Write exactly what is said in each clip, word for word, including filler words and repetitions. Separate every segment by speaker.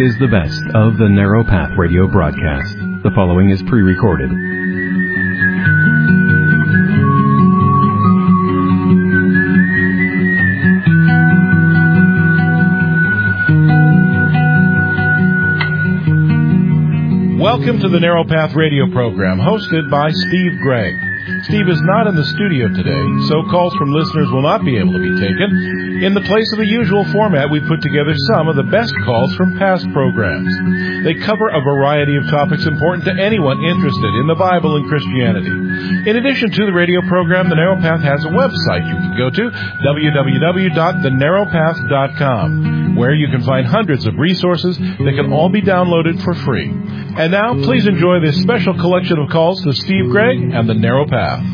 Speaker 1: is the best of the Narrow Path radio broadcast. The following is pre-recorded.
Speaker 2: Welcome to the Narrow Path radio program, hosted by Steve Gregg. Steve is not in the studio today, so calls from listeners will not be able to be taken. In the place of the usual format, we put together some of the best calls from past programs. They cover a variety of topics important to anyone interested in the Bible and Christianity. In addition to the radio program, The Narrow Path has a website you can go to, w w w dot the narrow path dot com, where you can find hundreds of resources that can all be downloaded for free. And now, please enjoy this special collection of calls to Steve Gregg and The Narrow Path.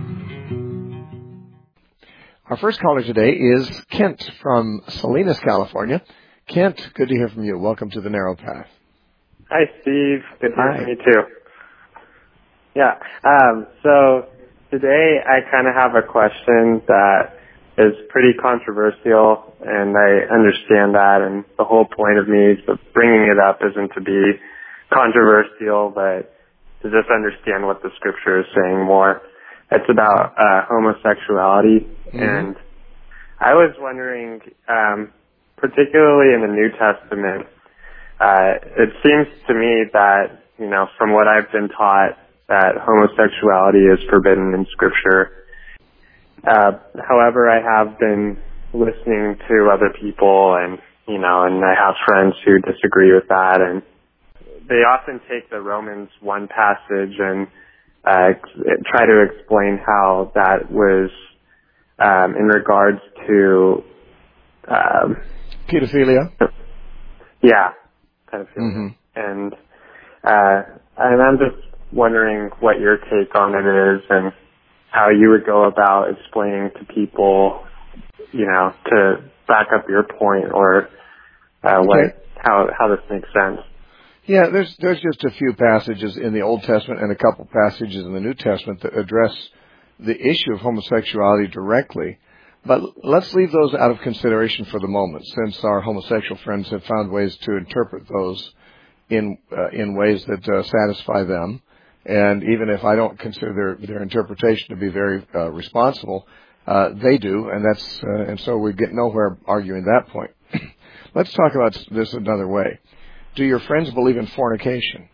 Speaker 3: Our first caller today is Kent from Salinas, California. Kent, good to hear from you. Welcome to The Narrow Path.
Speaker 4: Hi, Steve. Good to
Speaker 3: Hi.
Speaker 4: hear from you, too. Yeah, um, so today I kind of have a question that is pretty controversial, and I understand that, and the whole point of me bringing it up isn't to be controversial, but to just understand what the scripture is saying more. It's about uh, homosexuality, mm-hmm. and I was wondering, um, particularly in the New Testament, uh, it seems to me that, you know, from what I've been taught, that homosexuality is forbidden in Scripture. Uh, however, I have been listening to other people, and, you know, and I have friends who disagree with that, and they often take the Romans one passage and uh, try to explain how that was um, in regards to um,
Speaker 3: pedophilia.
Speaker 4: Yeah, pedophilia,
Speaker 3: mm-hmm.
Speaker 4: and uh, and I'm just wondering what your take on it is and how you would go about explaining to people, you know, to back up your point, or uh,
Speaker 3: okay.
Speaker 4: what how how this makes sense.
Speaker 3: Yeah, there's there's just a few passages in the Old Testament and a couple passages in the New Testament that address the issue of homosexuality directly. But let's leave those out of consideration for the moment, since our homosexual friends have found ways to interpret those in uh, in ways that uh, satisfy them. And even if I don't consider their their interpretation to be very uh, responsible, uh, they do, and that's uh, and so we get nowhere arguing that point. Let's talk about this another way. Do your friends believe in fornication?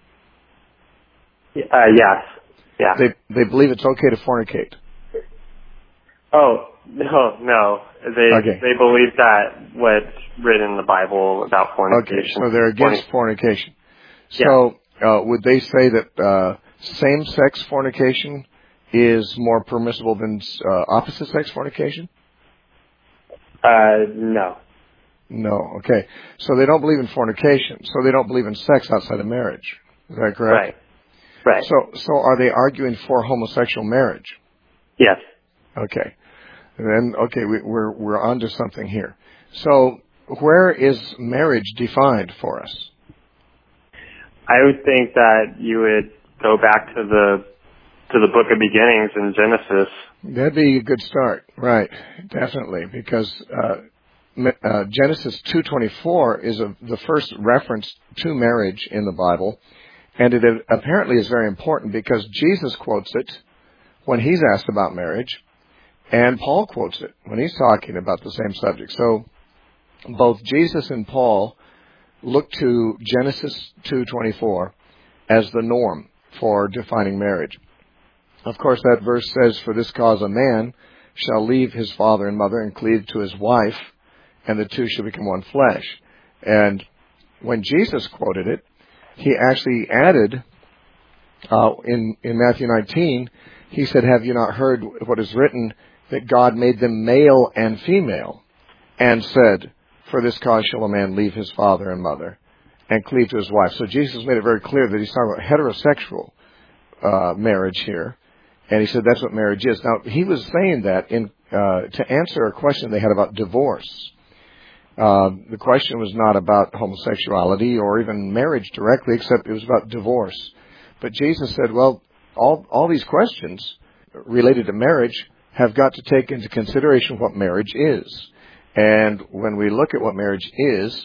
Speaker 4: Uh, yes. Yeah.
Speaker 3: They they believe it's okay to fornicate.
Speaker 4: Oh, no, no. They
Speaker 3: okay.
Speaker 4: they believe that what's written in the Bible about fornication.
Speaker 3: Okay, so they're against
Speaker 4: Fornic-
Speaker 3: fornication.
Speaker 4: Yeah.
Speaker 3: So uh, would they say that uh, same-sex fornication is more permissible than uh, opposite-sex fornication?
Speaker 4: Uh, no.
Speaker 3: No, okay. So they don't believe in fornication. So they don't believe in sex outside of marriage. Is that correct?
Speaker 4: Right. Right.
Speaker 3: So, so are they arguing for homosexual marriage?
Speaker 4: Yes.
Speaker 3: Okay. And then, okay, we, we're we're onto something here. So, where is marriage defined for us?
Speaker 4: I would think that you would go back to the to the Book of Beginnings in Genesis.
Speaker 3: That'd be a good start, right? Definitely, because. Uh, Uh, Genesis two twenty-four is a, the first reference to marriage in the Bible, and it apparently is very important because Jesus quotes it when he's asked about marriage, and Paul quotes it when he's talking about the same subject. So both Jesus and Paul look to Genesis two twenty-four as the norm for defining marriage. Of course, that verse says, "For this cause a man shall leave his father and mother and cleave to his wife, and the two shall become one flesh." And when Jesus quoted it, he actually added, uh, in, in Matthew nineteen, he said, "Have you not heard what is written, that God made them male and female, and said, for this cause shall a man leave his father and mother, and cleave to his wife." So Jesus made it very clear that he's talking about heterosexual uh, marriage here. And he said that's what marriage is. Now, he was saying that in uh, to answer a question they had about divorce. Uh, the question was not about homosexuality or even marriage directly, except it was about divorce. But Jesus said, well, all all these questions related to marriage have got to take into consideration what marriage is. And when we look at what marriage is,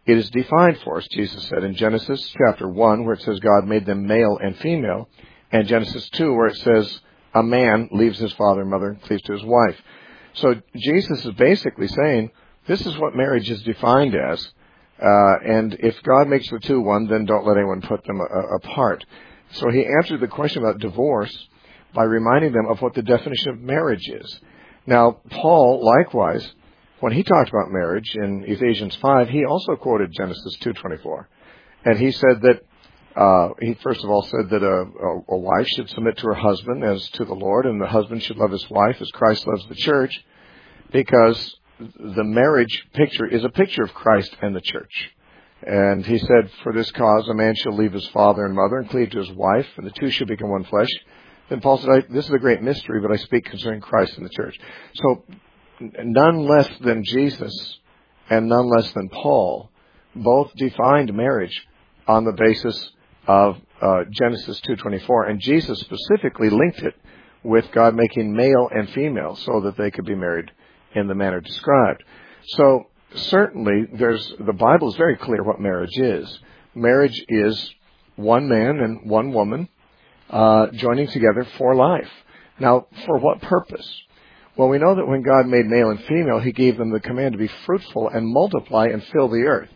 Speaker 3: it is defined for us, Jesus said, in Genesis chapter one, where it says God made them male and female, and Genesis two, where it says a man leaves his father and mother and cleaves to his wife. So Jesus is basically saying, this is what marriage is defined as, uh, and if God makes the two one, then don't let anyone put them a- apart. So he answered the question about divorce by reminding them of what the definition of marriage is. Now, Paul, likewise, when he talked about marriage in Ephesians five, he also quoted Genesis two twenty-four. And he said that, uh, he first of all said that a, a, a wife should submit to her husband as to the Lord, and the husband should love his wife as Christ loves the church, because the marriage picture is a picture of Christ and the church. And he said, for this cause, a man shall leave his father and mother and cleave to his wife, and the two shall become one flesh. Then Paul said, I, this is a great mystery, but I speak concerning Christ and the church. So, none less than Jesus and none less than Paul both defined marriage on the basis of uh, Genesis two twenty-four, and Jesus specifically linked it with God making male and female so that they could be married in the manner described. So certainly there's the Bible is very clear what marriage is. Marriage is one man and one woman uh, joining together for life. Now, for what purpose? Well, we know that when God made male and female, he gave them the command to be fruitful and multiply and fill the earth.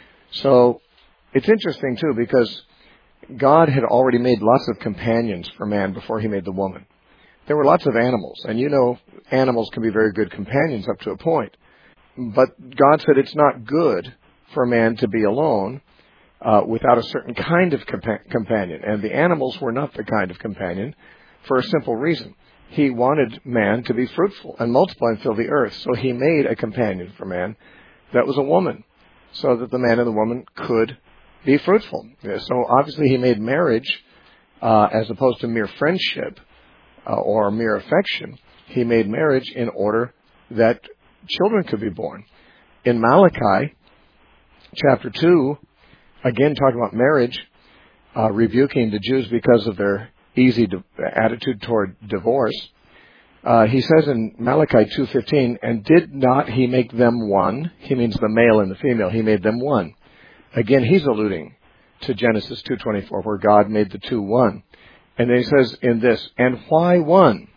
Speaker 3: So it's interesting, too, because God had already made lots of companions for man before he made the woman. There were lots of animals, and you know animals can be very good companions up to a point. But God said it's not good for man to be alone uh, without a certain kind of compa- companion. And the animals were not the kind of companion for a simple reason. He wanted man to be fruitful and multiply and fill the earth. So he made a companion for man that was a woman, so that the man and the woman could be fruitful. So obviously he made marriage, uh, as opposed to mere friendship uh, or mere affection, he made marriage in order that children could be born. In Malachi chapter two, again talking about marriage, uh, rebuking the Jews because of their easy di- attitude toward divorce, uh, he says in Malachi two fifteen, and did not he make them one? He means the male and the female. He made them one. Again, he's alluding to Genesis two twenty-four, where God made the two one. And then he says in this, and why one?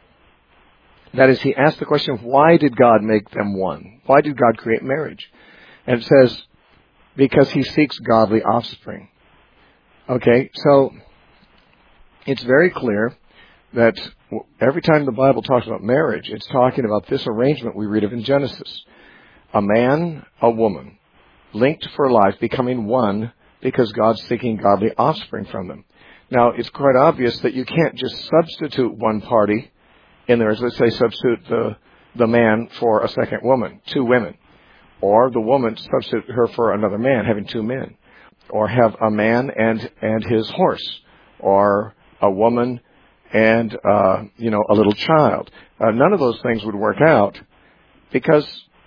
Speaker 3: That is, he asked the question, why did God make them one? Why did God create marriage? And it says, because he seeks godly offspring. Okay, so it's very clear that every time the Bible talks about marriage, it's talking about this arrangement we read of in Genesis. A man, a woman, linked for life, becoming one because God's seeking godly offspring from them. Now, it's quite obvious that you can't just substitute one party in there. Let's say substitute the, the man for a second woman, two women. Or the woman substitute her for another man, having two men. Or have a man and, and his horse. Or a woman and, uh, you know, a little child. Uh, none of those things would work out because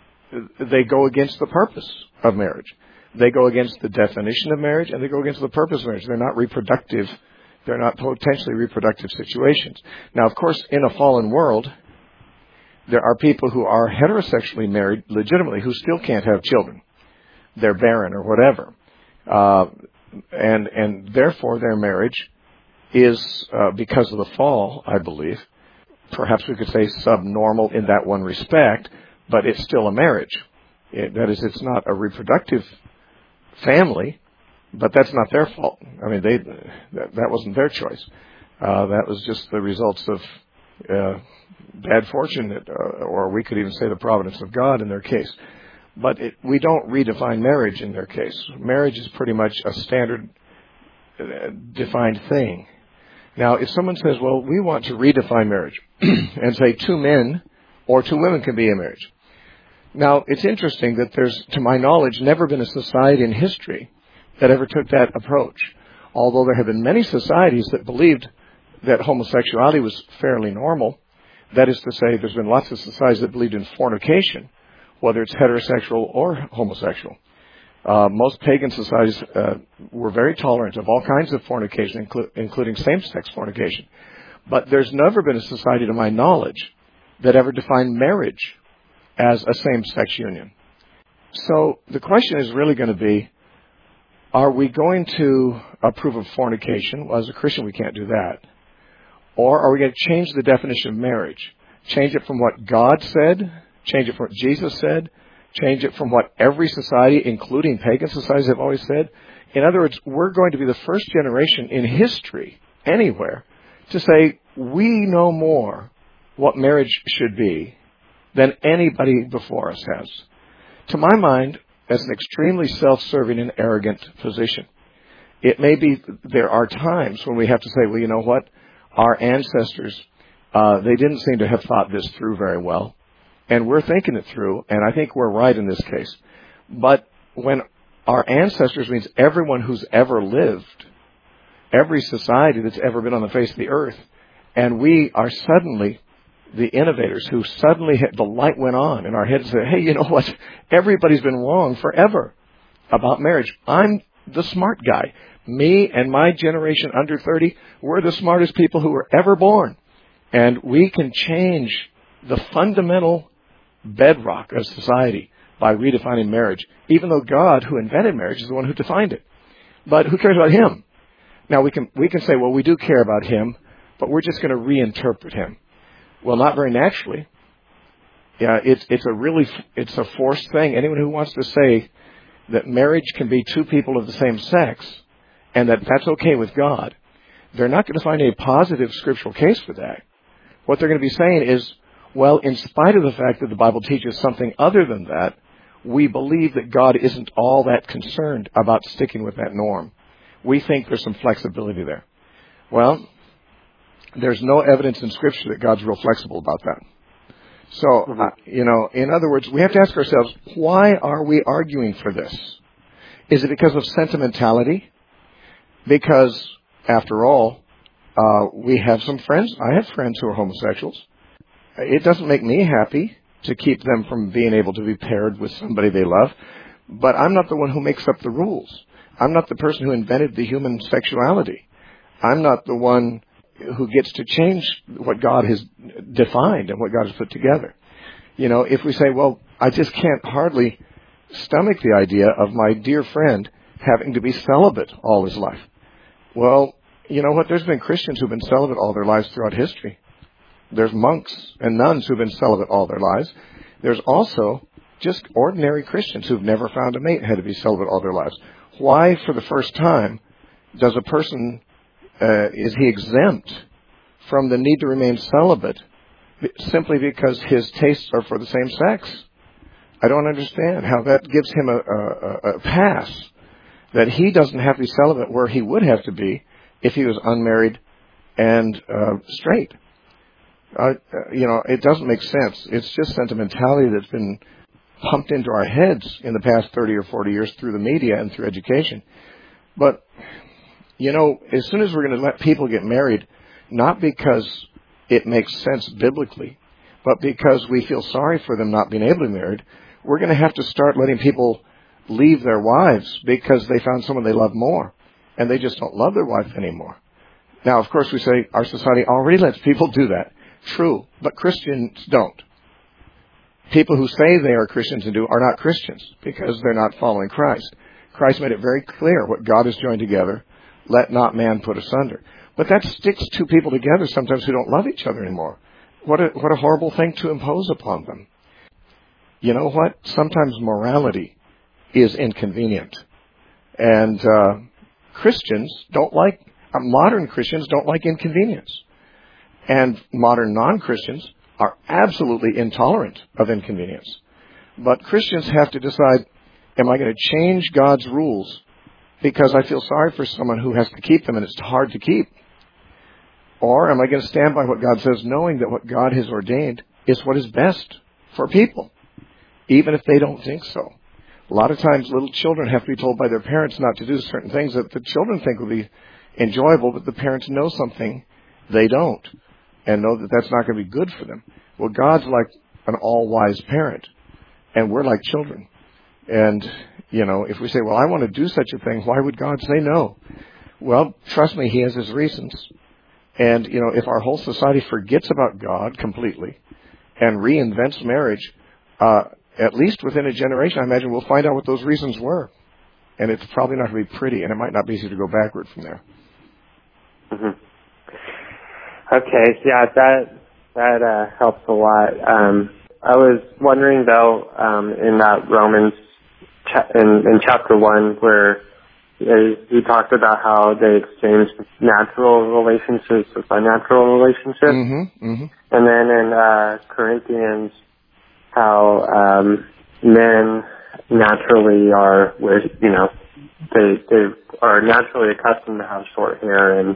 Speaker 3: they go against the purpose of marriage. They go against the definition of marriage, and they go against the purpose of marriage. They're not reproductive. They're not potentially reproductive situations. Now, of course, in a fallen world, there are people who are heterosexually married legitimately who still can't have children. They're barren or whatever. Uh, and, and therefore their marriage is, uh, because of the fall, I believe, perhaps we could say subnormal in that one respect, but it's still a marriage. It, that is, it's not a reproductive family, but that's not their fault. I mean, they that, that wasn't their choice. Uh, that was just the results of uh, bad fortune, uh, or we could even say the providence of God in their case. But it, we don't redefine marriage in their case. Marriage is pretty much a standard uh, defined thing. Now, if someone says, well, we want to redefine marriage and say two men or two women can be in marriage. Now, it's interesting that there's, to my knowledge, never been a society in history that ever took that approach. Although there have been many societies that believed that homosexuality was fairly normal. That is to say, there's been lots of societies that believed in fornication, whether it's heterosexual or homosexual. Uh, most pagan societies uh, were very tolerant of all kinds of fornication, inclu- including same-sex fornication. But there's never been a society, to my knowledge, that ever defined marriage as a same-sex union. So the question is really going to be, Are we going to approve of fornication? Well, as a Christian, we can't do that. Or are we going to change the definition of marriage? Change it from what God said, change it from what Jesus said, change it from what every society, including pagan societies, have always said? In other words, we're going to be the first generation in history, anywhere, to say we know more what marriage should be than anybody before us has. To my mind, that's an extremely self-serving and arrogant position. It may be there are times when we have to say, well, you know what? Our ancestors, uh, they didn't seem to have thought this through very well. And we're thinking it through, and I think we're right in this case. But when our ancestors means everyone who's ever lived, every society that's ever been on the face of the earth, and we are suddenly the innovators who suddenly hit, the light went on in our heads and said, hey, you know what? Everybody's been wrong forever about marriage. I'm the smart guy. Me and my generation under thirty, we're the smartest people who were ever born. And we can change the fundamental bedrock of society by redefining marriage, even though God, who invented marriage, is the one who defined it. But who cares about him? Now, we can we can say, well, we do care about him, but we're just going to reinterpret him. Well, not very naturally. Yeah, it's it's a really it's a forced thing. Anyone who wants to say that marriage can be two people of the same sex and that that's okay with God, they're not going to find a positive scriptural case for that. What they're going to be saying is, well, in spite of the fact that the Bible teaches something other than that, we believe that God isn't all that concerned about sticking with that norm. We think there's some flexibility there. Well, there's no evidence in Scripture that God's real flexible about that. So, uh, you know, in other words, we have to ask ourselves, why are we arguing for this? Is it because of sentimentality? Because, after all, uh, we have some friends. I have friends who are homosexuals. It doesn't make me happy to keep them from being able to be paired with somebody they love, but I'm not the one who makes up the rules. I'm not the person who invented the human sexuality. I'm not the one who gets to change what God has defined and what God has put together. You know, if we say, well, I just can't hardly stomach the idea of my dear friend having to be celibate all his life. Well, you know what? There's been Christians who've been celibate all their lives throughout history. There's monks and nuns who've been celibate all their lives. There's also just ordinary Christians who've never found a mate and had to be celibate all their lives. Why, for the first time, does a person, uh, is he exempt from the need to remain celibate simply because his tastes are for the same sex? I don't understand how that gives him a, a, a pass that he doesn't have to be celibate where he would have to be if he was unmarried and uh, straight. Uh, you know, it doesn't make sense. It's just sentimentality that's been pumped into our heads in the past thirty or forty years through the media and through education. But, you know, as soon as we're going to let people get married, not because it makes sense biblically, but because we feel sorry for them not being able to be married, we're going to have to start letting people leave their wives because they found someone they love more, and they just don't love their wife anymore. Now, of course, we say our society already lets people do that. True, but Christians don't. People who say they are Christians and do are not Christians because they're not following Christ. Christ made it very clear what God has joined together, let not man put asunder. But that sticks two people together sometimes who don't love each other anymore. What a, what a horrible thing to impose upon them. You know what? Sometimes morality is inconvenient. And uh, Christians don't like, uh, modern Christians don't like inconvenience. And modern non-Christians are absolutely intolerant of inconvenience. But Christians have to decide, am I going to change God's rules because I feel sorry for someone who has to keep them and it's hard to keep? Or am I going to stand by what God says, knowing that what God has ordained is what is best for people, even if they don't think so? A lot of times little children have to be told by their parents not to do certain things that the children think will be enjoyable, but the parents know something they don't and know that that's not going to be good for them. Well, God's like an all-wise parent, and we're like children. And, you know, if we say, well, I want to do such a thing, why would God say no? Well, trust me, he has his reasons. And, you know, if our whole society forgets about God completely and reinvents marriage, uh, at least within a generation, I imagine we'll find out what those reasons were. and it's probably not going to be pretty, and it might not be easy to go backward from there.
Speaker 4: Mm-hmm. Okay, yeah, that that uh, helps a lot. Um, I was wondering though, um, in that Romans cha- in, in chapter one, where he talked about how they exchanged natural relationships with unnatural relationships,
Speaker 3: mm-hmm, mm-hmm.
Speaker 4: and then in uh, Corinthians, how um, men naturally are, with you know, they they are naturally accustomed to have short hair, and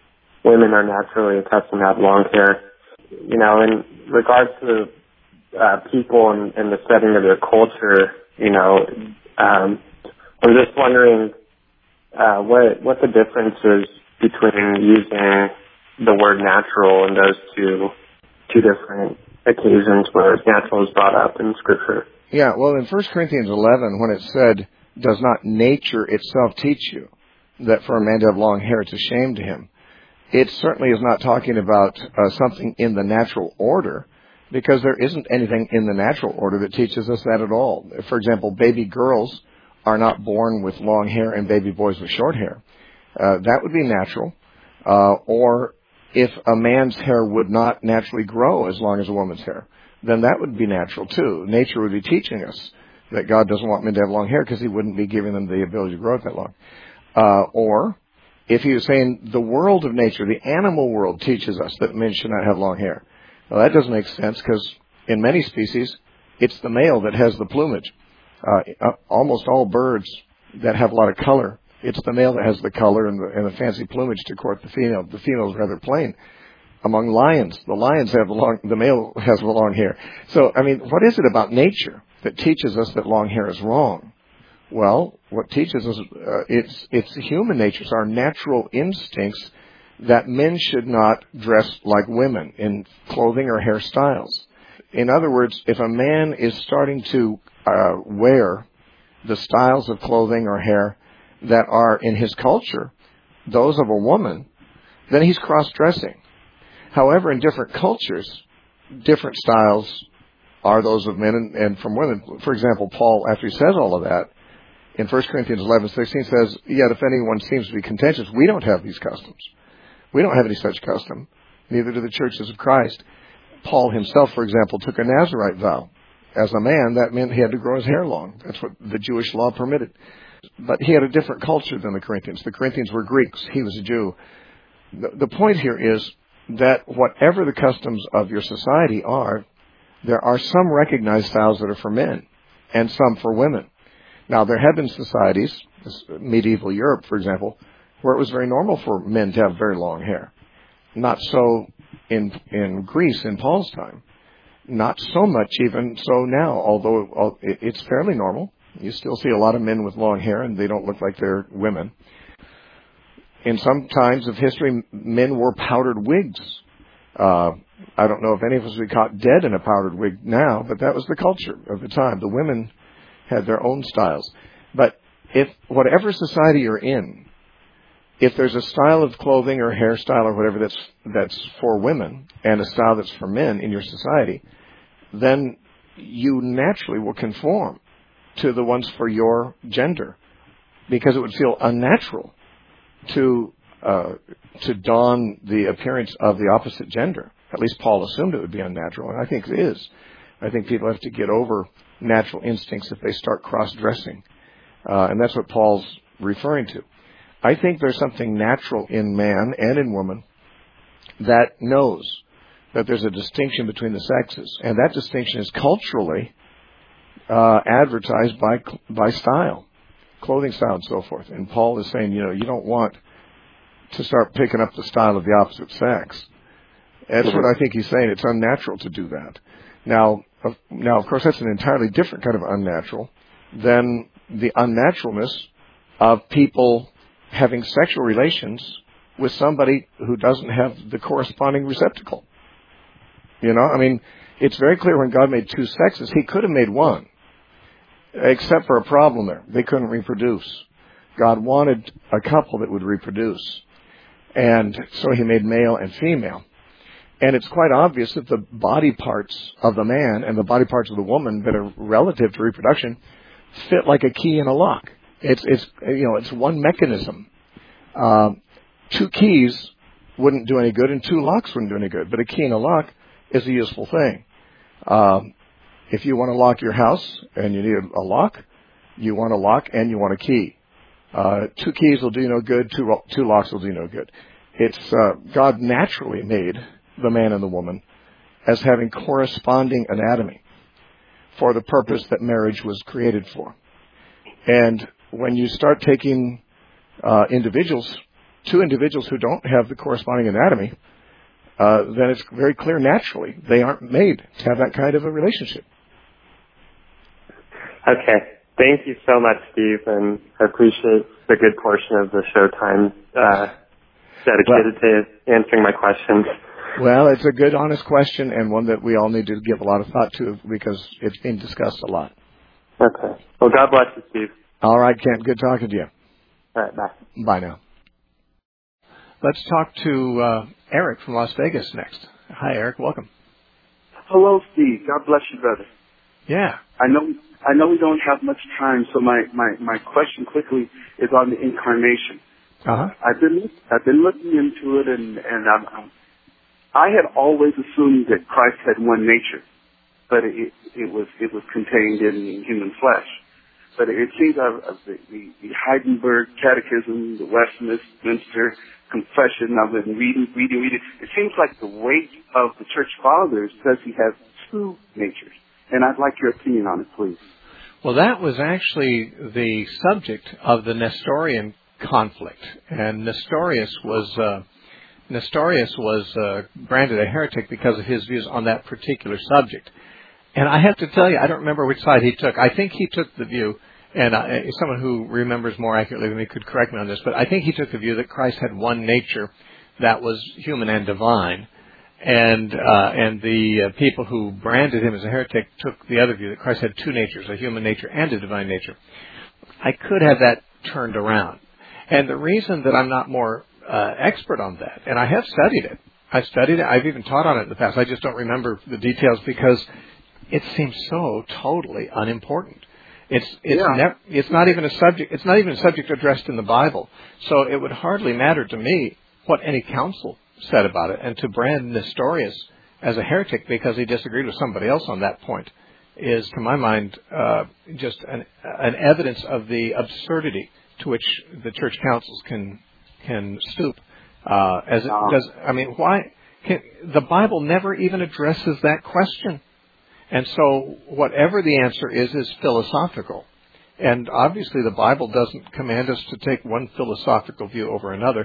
Speaker 4: women are naturally accustomed to have long hair. You know, in regards to uh, people and, and the setting of their culture, you know, um, I'm just wondering uh, what what the difference is between using the word natural in those two two different occasions where natural is brought up in Scripture.
Speaker 3: Yeah, well, in First Corinthians eleven, when it said, "Does not nature itself teach you that for a man to have long hair, it's a shame to him?" It certainly is not talking about uh, something in the natural order, because there isn't anything in the natural order that teaches us that at all. For example, baby girls are not born with long hair and baby boys with short hair. Uh, that would be natural. Uh, or if a man's hair would not naturally grow as long as a woman's hair, then that would be natural too. Nature would be teaching us that God doesn't want men to have long hair because he wouldn't be giving them the ability to grow it that long. Uh, or if he was saying the world of nature, the animal world teaches us that men should not have long hair. Well, that doesn't make sense because in many species, it's the male that has the plumage. Uh, almost all birds that have a lot of color, it's the male that has the color and the, and the fancy plumage to court the female. The female is rather plain. Among lions, the lions have long, the male has long hair. So, I mean, what is it about nature that teaches us that long hair is wrong? Well, what teaches us, uh, it's, it's human nature, it's our natural instincts that men should not dress like women in clothing or hairstyles. In other words, if a man is starting to uh, wear the styles of clothing or hair that are in his culture, those of a woman, then he's cross-dressing. However, in different cultures, different styles are those of men and, and from women. For example, Paul, after he says all of that, in First Corinthians eleven sixteen says, "Yet if anyone seems to be contentious, we don't have these customs. We don't have any such custom, neither do the churches of Christ." Paul himself, for example, took a Nazirite vow. As a man, that meant he had to grow his hair long. That's what the Jewish law permitted. But he had a different culture than the Corinthians. The Corinthians were Greeks. He was a Jew. The, the point here is that whatever the customs of your society are, there are some recognized styles that are for men and some for women. Now, there have been societies, medieval Europe, for example, where it was very normal for men to have very long hair. Not so in in Greece in Paul's time. Not so much even so now, although it's fairly normal. You still see a lot of men with long hair, and they don't look like they're women. In some times of history, men wore powdered wigs. Uh, I don't know if any of us would be caught dead in a powdered wig now, but that was the culture of the time. The women had their own styles. But if whatever society you're in, if there's a style of clothing or hairstyle or whatever that's that's for women and a style that's for men in your society, then you naturally will conform to the ones for your gender, because it would feel unnatural to uh, to don the appearance of the opposite gender. At least Paul assumed it would be unnatural, and I think it is. I think people have to get over natural instincts if they start cross-dressing, uh, and that's what Paul's referring to. I think there's something natural in man and in woman that knows that there's a distinction between the sexes, and that distinction is culturally uh, advertised by by style, clothing style, and so forth. And Paul is saying, you know, you don't want to start picking up the style of the opposite sex. That's what I think he's saying. It's unnatural to do that. Now, of, now, of course, that's an entirely different kind of unnatural than the unnaturalness of people having sexual relations with somebody who doesn't have the corresponding receptacle. You know, I mean, it's very clear when God made two sexes, he could have made one, except for a problem there. They couldn't reproduce. God wanted a couple that would reproduce. And so he made male and female. And it's quite obvious that the body parts of the man and the body parts of the woman that are relative to reproduction fit like a key in a lock. It's it's you know it's one mechanism. Um, two keys wouldn't do any good, and two locks wouldn't do any good. But a key and a lock is a useful thing. Um, if you want to lock your house and you need a lock, you want a lock and you want a key. Uh, two keys will do no good. Two two locks will do no good. It's uh, God naturally made the man and the woman as having corresponding anatomy for the purpose that marriage was created for. And when you start taking uh, individuals, two individuals who don't have the corresponding anatomy, uh, then it's very clear naturally they aren't made to have that kind of a relationship.
Speaker 4: Okay. Thank you so much, Steve, and I appreciate the good portion of the show time uh, dedicated well, to answering my questions.
Speaker 3: Well, it's a good, honest question, and one that we all need to give a lot of thought to because it's being discussed a lot.
Speaker 4: Okay. Well, God bless you, Steve.
Speaker 3: All right, Kent. Good talking to you.
Speaker 4: All right, bye.
Speaker 3: Bye now. Let's talk to uh, Eric from Las Vegas next. Hi, Eric. Welcome.
Speaker 5: Hello, Steve. God bless you, brother.
Speaker 3: Yeah.
Speaker 5: I know I know we don't have much time, so my, my, my question quickly is on the incarnation.
Speaker 3: Uh-huh.
Speaker 5: I've been I've been looking into it, and and I'm, I'm, I had always assumed that Christ had one nature, but it it was it was contained in human flesh. But it seems of the, the, the Heidelberg Catechism, the Westminster Confession, I've been reading, reading, reading. It seems like the weight of the Church Fathers says he has two natures. And I'd like your opinion on it, please.
Speaker 3: Well, that was actually the subject of the Nestorian conflict. And Nestorius was uh, Nestorius was uh, branded a heretic because of his views on that particular subject. And I have to tell you, I don't remember which side he took. I think he took the view, and uh, someone who remembers more accurately than me could correct me on this, but I think he took the view that Christ had one nature that was human and divine. And uh, and the uh, people who branded him as a heretic took the other view, that Christ had two natures, a human nature and a divine nature. I could have that turned around. And the reason that I'm not more uh, expert on that, and I have studied it, I've studied it, I've even taught on it in the past, I just don't remember the details because it seems so totally unimportant. It's it's
Speaker 5: yeah.
Speaker 3: never, it's not even a subject. It's not even a subject addressed in the Bible. So it would hardly matter to me what any council said about it. And to brand Nestorius as a heretic because he disagreed with somebody else on that point is, to my mind, uh, just an, an evidence of the absurdity to which the church councils can can stoop. Uh, as it does, I mean, why? Can, the Bible never even addresses that question. And so whatever the answer is, is philosophical. And obviously the Bible doesn't command us to take one philosophical view over another.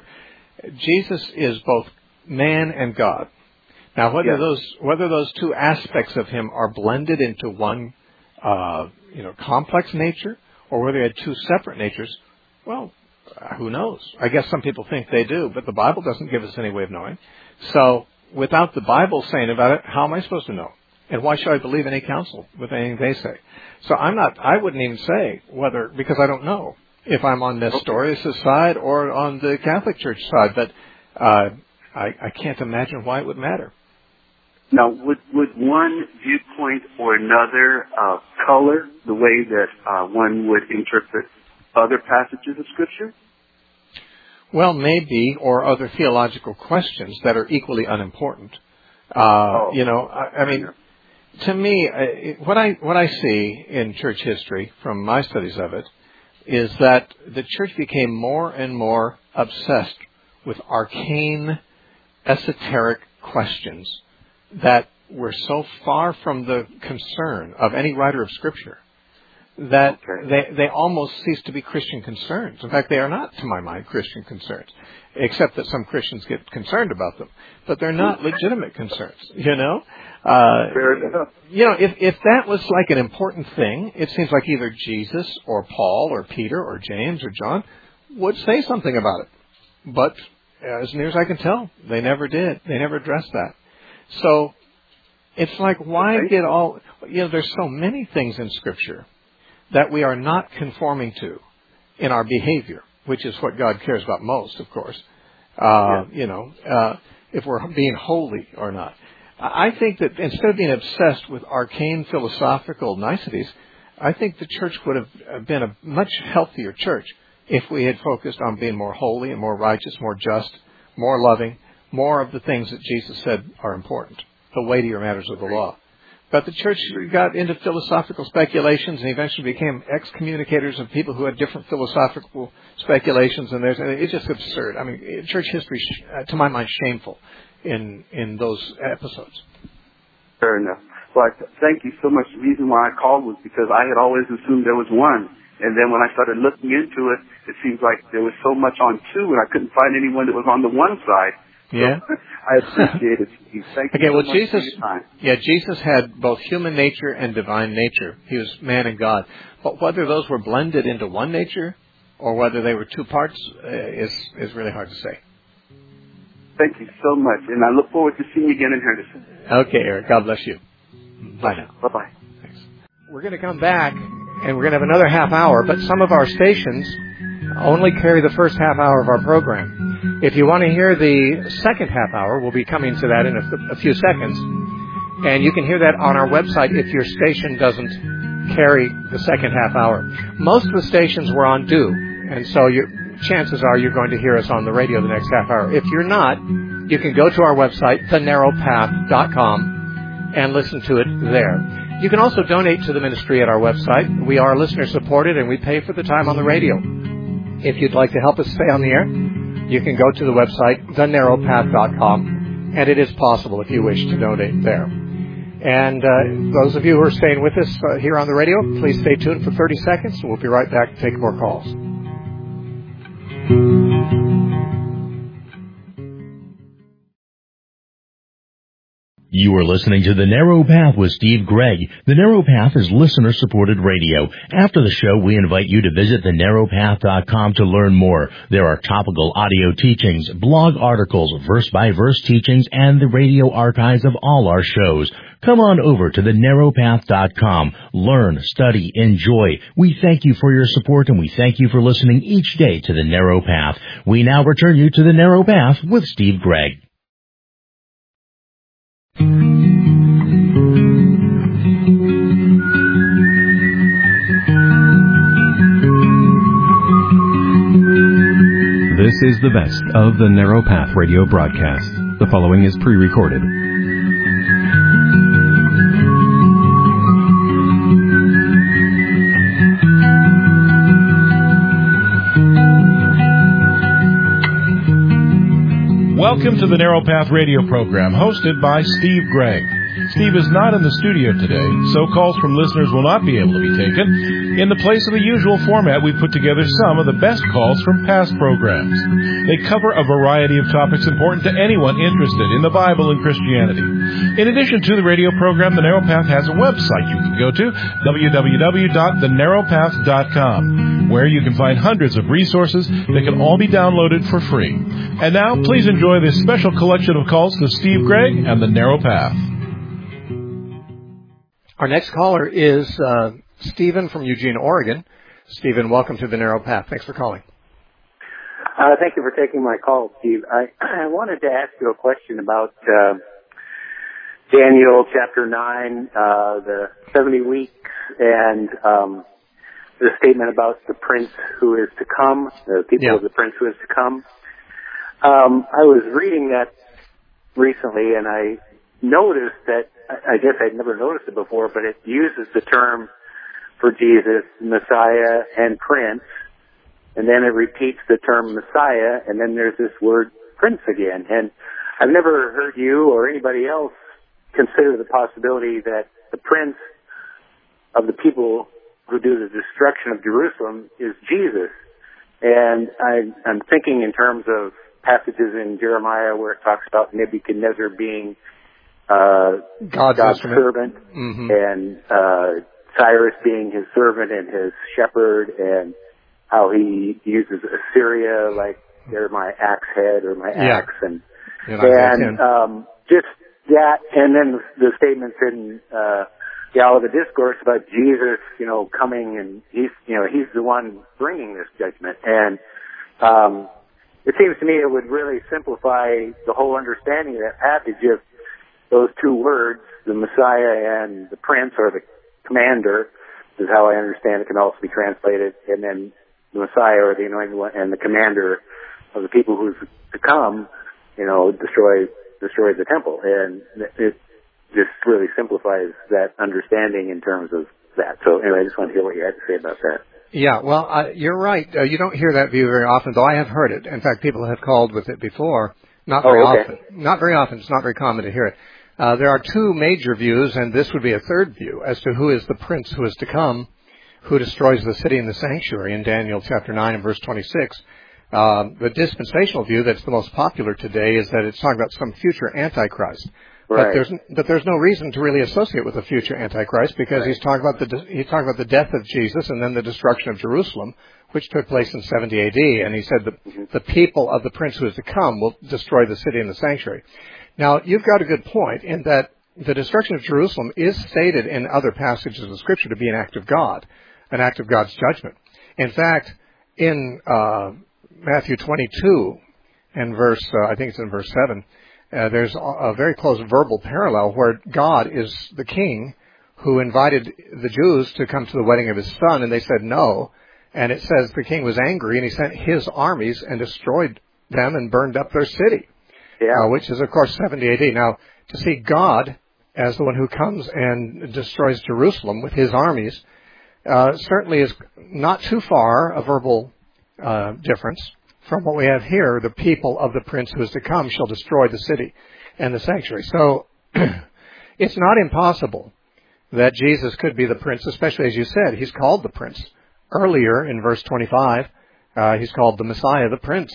Speaker 3: Jesus is both man and God. Now, whether
Speaker 5: yes.
Speaker 3: those whether those two aspects of him are blended into one, uh, you know, complex nature, or whether he had two separate natures, well, who knows? I guess some people think they do, but the Bible doesn't give us any way of knowing. So without the Bible saying about it, how am I supposed to know? And why should I believe any counsel with anything they say? So I'm not, I wouldn't even say whether, because I don't know if I'm on Nestorius' side or on the Catholic Church side, but uh, I, I can't imagine why it would matter.
Speaker 5: Now, would, would one viewpoint or another uh, color the way that uh, one would interpret other passages of Scripture?
Speaker 3: Well, maybe, or other theological questions that are equally unimportant. Uh,
Speaker 5: oh.
Speaker 3: You know, I, I mean, to me, uh, what I what I see in church history from my studies of it is that the church became more and more obsessed with arcane, esoteric questions that were so far from the concern of any writer of Scripture that
Speaker 5: okay.
Speaker 3: they they almost cease to be Christian concerns. In fact, they are not, to my mind, Christian concerns, except that some Christians get concerned about them. But they're not legitimate concerns, you know? Uh,
Speaker 5: Fair enough.
Speaker 3: You know, if, if that was like an important thing, it seems like either Jesus or Paul or Peter or James or John would say something about it. But as near as I can tell, they never did. They never addressed that. So it's like, why
Speaker 5: okay.
Speaker 3: get all, you know, there's so many things in Scripture that we are not conforming to in our behavior, which is what God cares about most, of course. Uh, yeah. You know, uh, if we're being holy or not. I think that instead of being obsessed with arcane philosophical niceties, I think the church would have been a much healthier church if we had focused on being more holy and more righteous, more just, more loving, more of the things that Jesus said are important, the weightier matters of the law. But the church got into philosophical speculations and eventually became excommunicators of people who had different philosophical speculations. And there's, it's just absurd. I mean, church history, uh, to my mind, shameful in in those episodes.
Speaker 5: Fair enough. Well, I th- thank you so much. The reason why I called was because I had always assumed there was one. And then when I started looking into it, it seems like there was so much on two, and I couldn't find anyone that was on the one side.
Speaker 3: Yeah.
Speaker 5: So I appreciate it. Thank you
Speaker 3: okay,
Speaker 5: so
Speaker 3: well,
Speaker 5: much
Speaker 3: Jesus,
Speaker 5: for your time.
Speaker 3: Yeah, Jesus had both human nature and divine nature. He was man and God. But whether those were blended into one nature or whether they were two parts uh, is is really hard to say.
Speaker 5: Thank you so much, and I look forward to seeing you again in Henderson.
Speaker 3: Okay, Eric. God bless you. Bye now.
Speaker 5: Bye-bye.
Speaker 3: Thanks. We're going to come back, and we're going to have another half hour, but some of our stations only carry the first half hour of our program. If you want to hear the second half hour, we'll be coming to that in a, a few seconds, and you can hear that on our website if your station doesn't carry the second half hour. Most of the stations were on due, and so your chances are you're going to hear us on the radio the next half hour. If you're not, you can go to our website, the narrow path dot com, and listen to it there. You can also donate to the ministry at our website. We are listener supported, and we pay for the time on the radio. If you'd like to help us stay on the air, you can go to the website, the narrow path dot com, and it is possible if you wish to donate there. And uh, those of you who are staying with us uh, here on the radio, please stay tuned for thirty seconds, and we'll be right back to take more calls.
Speaker 6: You are listening to The Narrow Path with Steve Gregg. The Narrow Path is listener-supported radio. After the show, we invite you to visit the narrow path dot com to learn more. There are topical audio teachings, blog articles, verse-by-verse teachings, and the radio archives of all our shows. Come on over to the narrow path dot com. Learn, study, enjoy. We thank you for your support, and we thank you for listening each day to The Narrow Path. We now return you to The Narrow Path with Steve Gregg.
Speaker 1: This is the best of the Narrow Path radio broadcast. The following is pre-recorded.
Speaker 2: Welcome to the Narrow Path radio program, hosted by Steve Gregg. Steve is not in the studio today, so calls from listeners will not be able to be taken. In the place of the usual format, we've put together some of the best calls from past programs. They cover a variety of topics important to anyone interested in the Bible and Christianity. In addition to the radio program, The Narrow Path has a website you can go to, w w w dot the narrow path dot com, where you can find hundreds of resources that can all be downloaded for free. And now, please enjoy this special collection of calls to Steve Gregg and The Narrow Path.
Speaker 3: Our next caller is uh, Stephen from Eugene, Oregon. Stephen, welcome to The Narrow Path. Thanks for calling.
Speaker 7: Uh, thank you for taking my call, Steve. I, I wanted to ask you a question about uh, Daniel chapter nine, uh, the seventy weeks, and um, the statement about the prince who is to come, the people
Speaker 3: yeah.
Speaker 7: of the prince who is to come. Um, I was reading that recently, and I noticed that, I guess I'd never noticed it before, but it uses the term for Jesus, Messiah, and Prince, and then it repeats the term Messiah, and then there's this word Prince again. And I've never heard you or anybody else consider the possibility that the Prince of the people who do the destruction of Jerusalem is Jesus. And I, I'm thinking in terms of passages in Jeremiah where it talks about Nebuchadnezzar being uh,
Speaker 3: God's,
Speaker 7: God's servant,
Speaker 3: mm-hmm.
Speaker 7: and uh, Cyrus being his servant and his shepherd, and how he uses Assyria like they're my axe head or my
Speaker 3: yeah.
Speaker 7: axe, and
Speaker 3: yeah,
Speaker 7: and um, just that, and then the statements in uh, the Olivet Discourse about Jesus, you know, coming, and he's, you know, he's the one bringing this judgment, and um, it seems to me it would really simplify the whole understanding of that passage if those two words, the Messiah and the Prince or the Commander, is how I understand it can also be translated, and then the Messiah or the Anointed One and the commander of the people who's to come, you know, destroy destroy the temple, and it just really simplifies that understanding in terms of that. So anyway, I just want to hear what you had to say about that.
Speaker 3: Yeah, well, uh, you're right. Uh, you don't hear that view very often, though I have heard it. In fact, people have called with it before. Not very
Speaker 7: oh, okay.
Speaker 3: often. Not very often. It's not very common to hear it. Uh, there are two major views, and this would be a third view, as to who is the prince who is to come, who destroys the city and the sanctuary in Daniel chapter nine and verse twenty-six. Um, the dispensational view that's the most popular today is that it's talking about some future Antichrist.
Speaker 7: Right.
Speaker 3: But there's but there's no reason to really associate with a future Antichrist, because right. he's talking about the he's talking about the death of Jesus and then the destruction of Jerusalem, which took place in seventy A D. And he said the mm-hmm. the people of the prince who is to come will destroy the city and the sanctuary. Now, you've got a good point in that the destruction of Jerusalem is stated in other passages of Scripture to be an act of God, an act of God's judgment. In fact, in uh, Matthew twenty-two and verse, uh, I think it's in verse seven, uh, there's a, a very close verbal parallel where God is the king who invited the Jews to come to the wedding of his son, and they said no. And it says the king was angry, and he sent his armies and destroyed them and burned up their city.
Speaker 7: Yeah.
Speaker 3: Uh, which is, of course, seventy A D. Now, to see God as the one who comes and destroys Jerusalem with his armies uh, certainly is not too far a verbal uh, difference from what we have here. The people of the prince who is to come shall destroy the city and the sanctuary. So it's not impossible that Jesus could be the prince, especially as you said, he's called the prince. Earlier in verse twenty-five, uh, he's called the Messiah, the prince.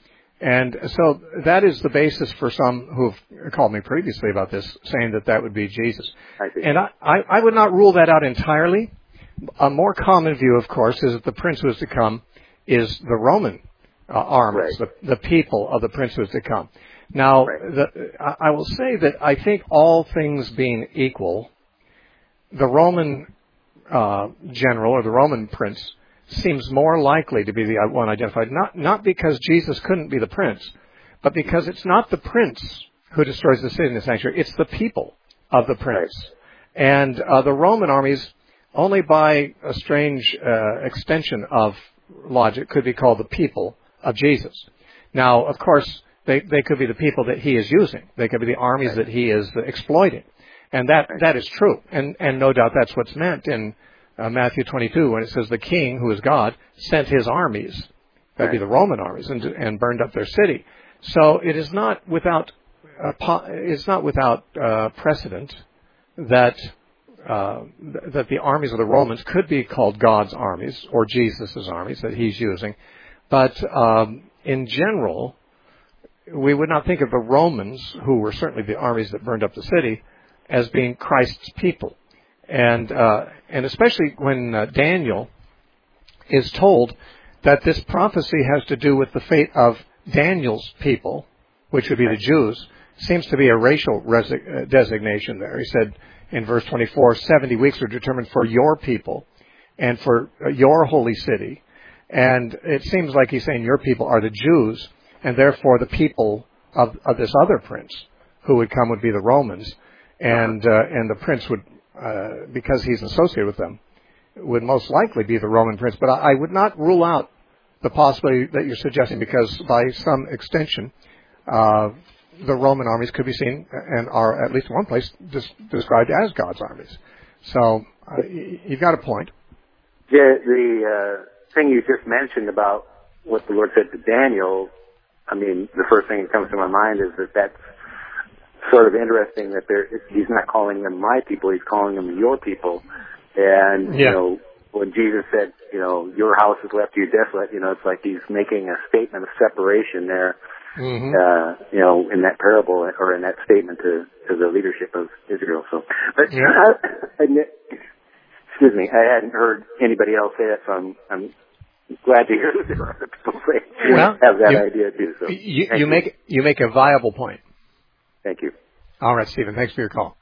Speaker 3: And so that is the basis for some who have called me previously about this, saying that that would be Jesus.
Speaker 7: I see.
Speaker 3: And I, I, I would not rule that out entirely. A more common view, of course, is that the prince who is to come is the Roman uh, armies, right. the, the people of the prince who is to come. Now, right. the, I, I will say that I think all things being equal, the Roman uh, general or the Roman prince seems more likely to be the one identified, not not because Jesus couldn't be the prince, but because it's not the prince who destroys the city and the sanctuary, it's the people of the prince. Right. And uh, the Roman armies, only by a strange uh, extension of logic, could be called the people of Jesus. Now, of course, they, they could be the people that he is using. They could be the armies right. that he is exploiting. And that right. that is true. And, and no doubt that's what's meant in Uh, Matthew twenty-two, when it says the king, who is God, sent his armies, that'd be the Roman armies, and, and burned up their city. So it is not without uh, po- it's not without uh, precedent that uh, th- that the armies of the Romans could be called God's armies or Jesus' armies that he's using. But um, in general, we would not think of the Romans, who were certainly the armies that burned up the city, as being Christ's people. And uh, and especially when uh, Daniel is told that this prophecy has to do with the fate of Daniel's people, which would be the Jews, seems to be a racial resi- uh, designation there. He said in verse twenty-four, seventy weeks are determined for your people and for uh, your holy city. And it seems like he's saying your people are the Jews, and therefore the people of, of this other prince who would come would be the Romans, and uh, and the prince would, Uh, because he's associated with them, would most likely be the Roman prince. But I, I would not rule out the possibility that you're suggesting, because by some extension, uh, the Roman armies could be seen and are at least in one place dis- described as God's armies. So uh, you've got a point.
Speaker 7: The, the uh, thing you just mentioned about what the Lord said to Daniel, I mean, the first thing that comes to my mind is that that's sort of interesting that there, he's not calling them my people, he's calling them your people. And, yeah. you know, when Jesus said, you know, your house is left to you desolate, you know, it's like he's making a statement of separation there, mm-hmm. uh, you know, in that parable or in that statement to, to the leadership of Israel. So, but, yeah. I, I, excuse me, I hadn't heard anybody else say that, so I'm, I'm glad to hear that there are other people say, well, have that you, idea too. So,
Speaker 3: you, you make, you make a viable point.
Speaker 7: Thank you.
Speaker 3: All right, Stephen. Thanks for your call.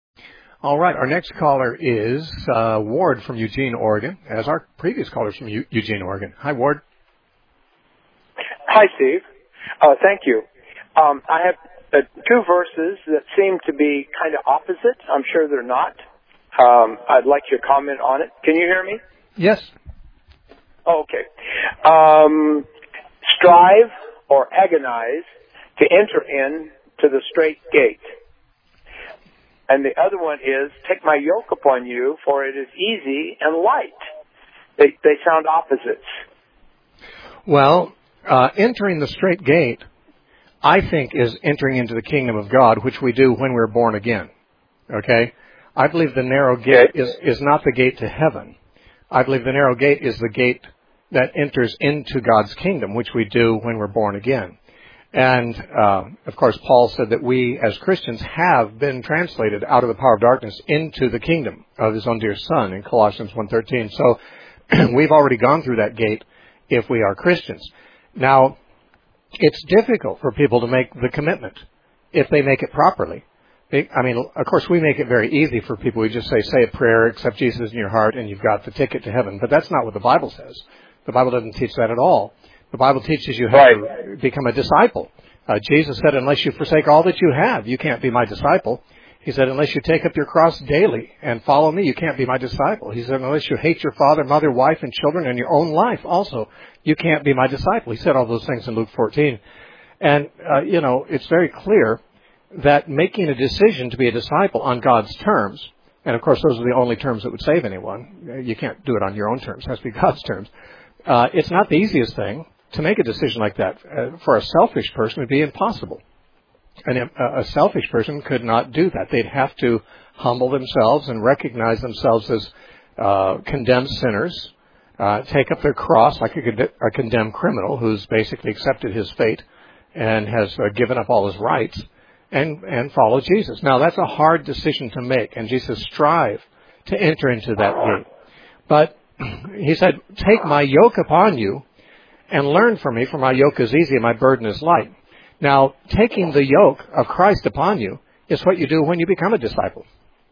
Speaker 3: All right, our next caller is uh, Ward from Eugene, Oregon, as our previous callers from U- Eugene, Oregon. Hi, Ward.
Speaker 8: Hi, Steve. Uh, thank you. Um, I have uh, two verses that seem to be kind of opposite. I'm sure they're not. Um, I'd like your comment on it. Can you hear me?
Speaker 3: Yes.
Speaker 8: Oh, okay. Um, strive or agonize to enter in to the straight gate. And the other one is, take my yoke upon you, for it is easy and light. They, they sound opposites.
Speaker 3: Well, uh, entering the straight gate, I think, is entering into the kingdom of God, which we do when we're born again. Okay? I believe the narrow gate is, is not the gate to heaven. I believe the narrow gate is the gate that enters into God's kingdom, which we do when we're born again. And, uh, of course, Paul said that we, as Christians, have been translated out of the power of darkness into the kingdom of his own dear Son in Colossians one thirteen. So we've already gone through that gate if we are Christians. Now, it's difficult for people to make the commitment if they make it properly. I mean, of course, we make it very easy for people. We just say, say a prayer, accept Jesus in your heart, and you've got the ticket to heaven. But that's not what the Bible says. The Bible doesn't teach that at all. The Bible teaches you how right. to become a disciple. Uh, Jesus said, unless you forsake all that you have, you can't be my disciple. He said, unless you take up your cross daily and follow me, you can't be my disciple. He said, unless you hate your father, mother, wife, and children, and your own life also, you can't be my disciple. He said all those things in Luke fourteen. And, uh, you know, it's very clear that making a decision to be a disciple on God's terms, and of course those are the only terms that would save anyone. You can't do it on your own terms. It has to be God's terms. Uh, it's not the easiest thing. To make a decision like that uh, for a selfish person would be impossible. And a, a selfish person could not do that. They'd have to humble themselves and recognize themselves as uh, condemned sinners, uh, take up their cross like a, a condemned criminal who's basically accepted his fate and has uh, given up all his rights, and, and follow Jesus. Now, that's a hard decision to make, and Jesus strive to enter into that gate. But he said, take my yoke upon you, and learn from me, for my yoke is easy and my burden is light. Now, taking the yoke of Christ upon you is what you do when you become a disciple.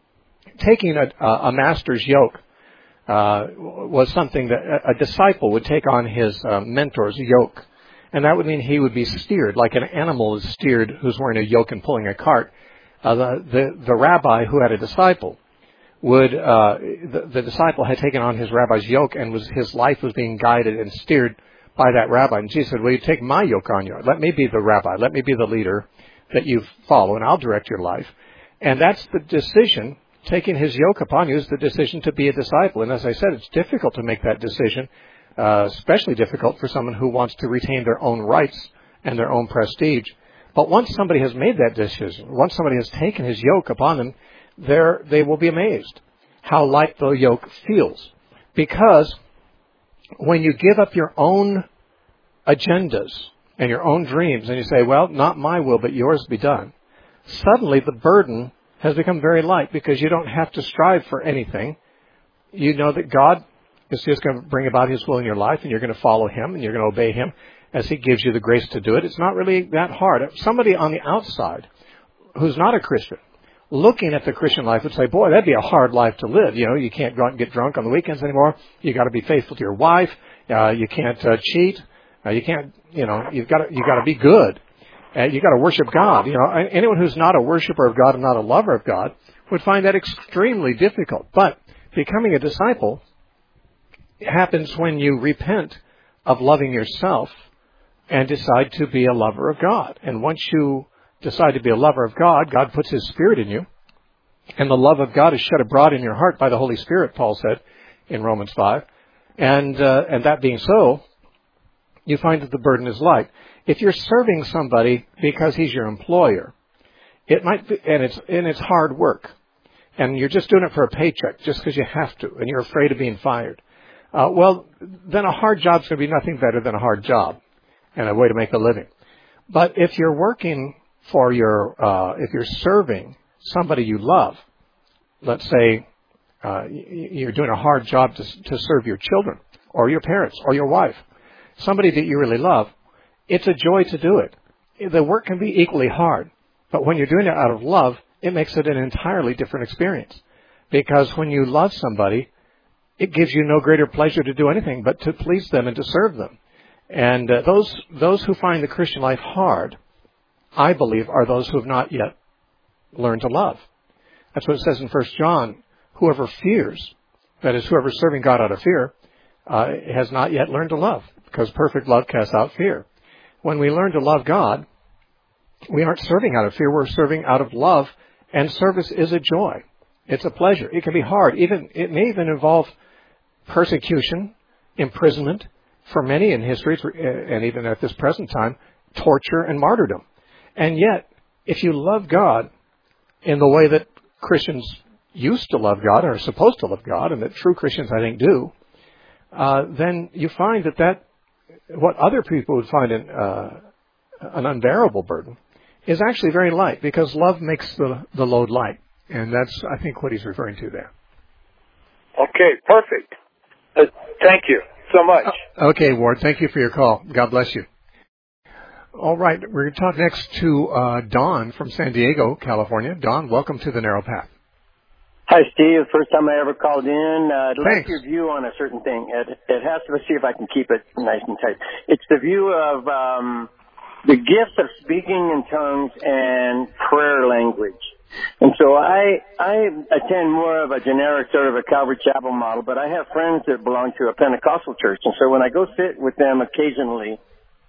Speaker 3: Taking a, a master's yoke uh, was something that a, a disciple would take on his uh, mentor's yoke. And that would mean he would be steered, like an animal is steered who's wearing a yoke and pulling a cart. Uh, the, the, the rabbi who had a disciple would, uh, the, the disciple had taken on his rabbi's yoke, and was his life was being guided and steered by that rabbi. And Jesus said, will you take my yoke on you? Let me be the rabbi. Let me be the leader that you follow, and I'll direct your life. And that's the decision. Taking his yoke upon you is the decision to be a disciple. And as I said, it's difficult to make that decision, uh, especially difficult for someone who wants to retain their own rights and their own prestige. But once somebody has made that decision, once somebody has taken his yoke upon them, they're, they will be amazed how light the yoke feels. Because when you give up your own agendas and your own dreams and you say, well, not my will, but yours be done, suddenly the burden has become very light, because you don't have to strive for anything. You know that God is just going to bring about his will in your life, and you're going to follow him and you're going to obey him as he gives you the grace to do it. It's not really that hard. Somebody on the outside who's not a Christian, looking at the Christian life, would say, boy, that'd be a hard life to live. You know, you can't go out and get drunk on the weekends anymore. You got to be faithful to your wife. Uh, you can't uh, cheat. Uh, you can't, you know, you've got to, you got to be good. Uh, you got to worship God. You know, anyone who's not a worshiper of God and not a lover of God would find that extremely difficult. But becoming a disciple happens when you repent of loving yourself and decide to be a lover of God. And once you decide to be a lover of God, God puts his Spirit in you. And the love of God is shed abroad in your heart by the Holy Spirit, Paul said in Romans five. And uh, and that being so, you find that the burden is light. If you're serving somebody because he's your employer, it might be, and it's and it's hard work, and you're just doing it for a paycheck just because you have to, and you're afraid of being fired. Uh, well, then a hard job's going to be nothing better than a hard job and a way to make a living. But if you're working for your, uh, if you're serving somebody you love, let's say uh, you're doing a hard job to, to serve your children or your parents or your wife, somebody that you really love, it's a joy to do it. The work can be equally hard, but when you're doing it out of love, it makes it an entirely different experience. Because when you love somebody, it gives you no greater pleasure to do anything but to please them and to serve them. And uh, those those who find the Christian life hard, I believe, are those who have not yet learned to love. That's what it says in First John.
Speaker 9: whoever fears, that is, whoever is serving God out of fear, uh, has not yet learned to love, because perfect love casts out fear. When we learn to love God, we aren't serving out of fear, we're serving out of love, and service is a joy. It's a pleasure. It can be hard. Even it may even involve persecution, imprisonment, for many in history, and even at this present time, torture and martyrdom. And yet, if you love God in the way that Christians used to love God, or are supposed to love God, and that true Christians, I think, do, uh, then you find that, that what other people would find an, uh, an unbearable burden is actually very light, because love makes the, the load light. And that's, I think, what he's referring to there.
Speaker 8: Okay, perfect. Uh, thank you so much.
Speaker 9: Uh, okay, Ward, thank you for your call. God bless you. All right, we're going to talk next to uh, Don from San Diego, California. Don, welcome to the Narrow Path.
Speaker 10: Hi, Steve. First time I ever called in. Uh, I'd
Speaker 9: Thanks.
Speaker 10: like your view on a certain thing. It, it has to see if I can keep it nice and tight. It's the view of um, the gift of speaking in tongues and prayer language. And so I I attend more of a generic sort of a Calvary Chapel model, but I have friends that belong to a Pentecostal church. And so when I go sit with them occasionally,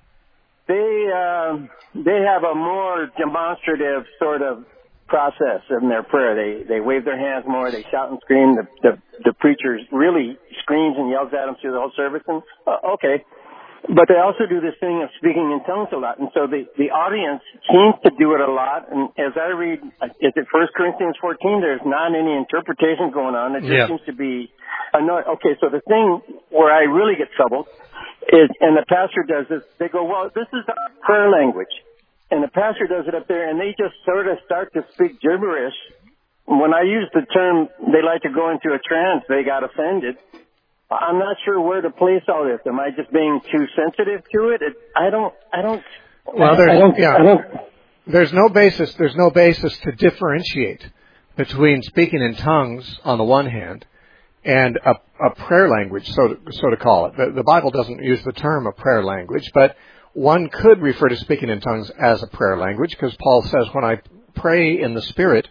Speaker 10: they uh, they have a more demonstrative sort of process in their prayer. They they wave their hands more, they shout and scream. The the, the preacher really screams and yells at them through the whole service. And uh, okay. But they also do this thing of speaking in tongues a lot. And so the, the audience seems to do it a lot. And as I read, is it First Corinthians fourteen, there's not any interpretation going on. It just
Speaker 9: yeah.
Speaker 10: seems to be annoying. Okay, so the thing where I really get troubled is, and the pastor does this, they go, well, this is prayer language. And the pastor does it up there, and they just sort of start to speak gibberish. When I use the term, they like to go into a trance, they got offended. I'm not sure where to place all this. Am I just being too sensitive to it? it I don't, I don't,
Speaker 9: well, there's,
Speaker 10: I don't,
Speaker 9: yeah,
Speaker 10: I don't,
Speaker 9: there's no basis, there's no basis to differentiate between speaking in tongues on the one hand and a, a prayer language, so to, so to call it. The, the Bible doesn't use the term a prayer language, but one could refer to speaking in tongues as a prayer language, because Paul says, when I pray in the Spirit,